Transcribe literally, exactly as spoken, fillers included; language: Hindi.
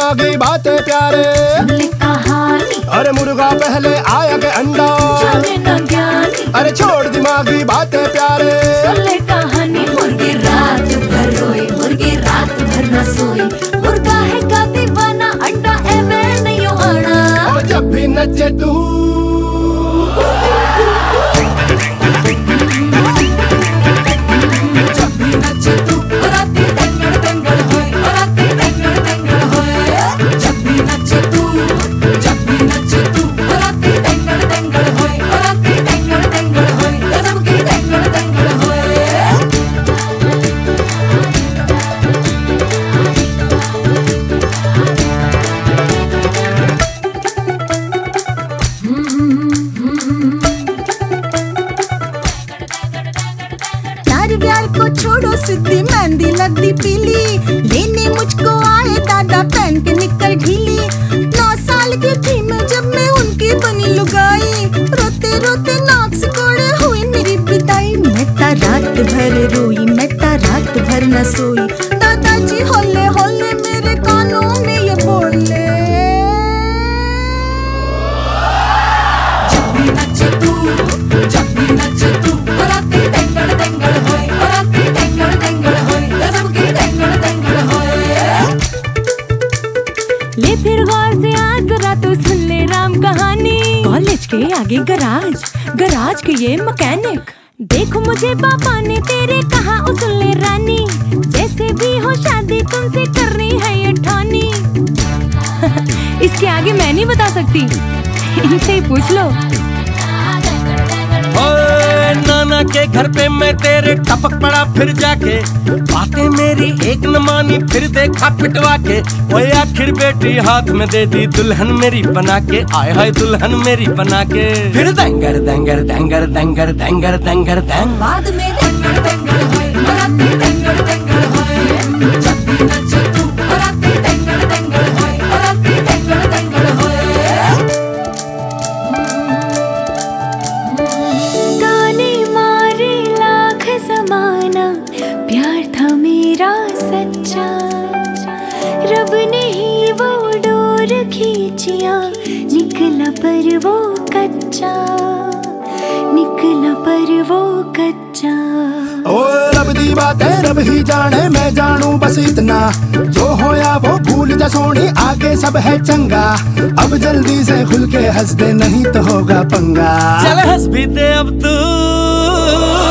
दिमागी बातें प्यारे, सुन ले कहानी। अरे मुर्गा पहले आया के अंडा, जाने ना ज्ञानी। अरे छोड़ दिमागी बातें प्यारे, सुन ले कहानी। मुर्गी रात भर रोई, मुर्गी रात भर न सोई, मुर्गा है का दीवाना, अंडा एवे नहीं आना। और जब भी नचे तू प्यार को छोड़ो सिद्धि मेहंदी लगती पीली, लेने मुझको आए दादा पहन के निकर ढीली। नौ साल की थी मैं जब मैं उनकी बनी लुगाई, रोते रोते नाक से कोड़े हुई मेरी बिदाई। मैं ता रात भर रोई, मैं ता रात भर न सोई, दादाजी होले होले मेरे कानों में ये बोले। जब भी नचे तू, जब भी नचे तू, बराती टेंगड़ टेंगड़ होए, बराती टेंगड़ टेंगड़ होए, गजब की टेंगड़ टेंगड़ होए। ले फिर गौर से आज जरा तू सुन ले राम कहानी। कॉलेज के आगे गराज, गराज के ये मैकेनिक, देखो मुझे पापा ने तेरे कहा ओ सुन ले रानी, जैसे भी हो शादी तुमसे करनी है ये ठानी। इसके आगे मैं नहीं बता सकती, इनसे ही पूछ लो। ओए नाना के घर पे मैं तेरे टपक पड़ा फिर जाके, बातें मेरी एक न मानी फिर देखा पिटवा के। ओए आखिर बेटी हाथ में दे दी दुल्हन मेरी बना के, आय हाय दुल्हन मेरी बना के। फिर देंगर देंगर देंगर देंगर देंगर देंगर देंग बाद में देंगर देंगर होए, बराती देंगर देंगर होए। जब भी नचे तू, बराती देंगर देंगर होए, बराती देंगर देंगर होए। गाने मारे लाख ज़माना, प्यार था मेरा सच्चा, रब ने ही वो डोर खींचिया, निकला पर वो कच्चा, निकला पर वो कच्चा। ओ रब दी बातें रब ही जाने, मैं जानू बस इतना, जो होया वो भूल जा सोनी, आगे सब है चंगा। अब जल्दी से खुल के हंस दे नहीं तो होगा पंगा। चल हंस भी दे अब तू।